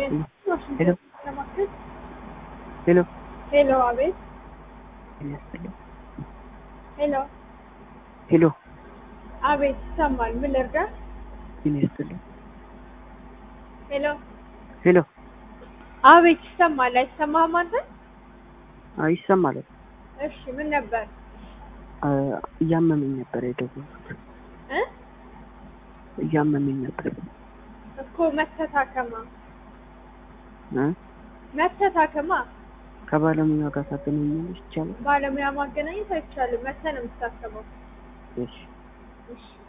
Hello. Hello. Hello, Abid. Yes, hello. Hello. Hello. Abid, someone, Millerga. Yes, hello. Hello. Hello. Abid, someone, like someone, mother? ይሰማል እሺ ምን ነበር እያመመኝ ነበር የደወልኩት እያመመኝ ነበር እኮ መተታከማ ከባለሙያ ጋር ታገናኘኝ ይቻላል ባለሙያ ማገናኘት አይቻልም መተህ ነው የምታከመው እሺ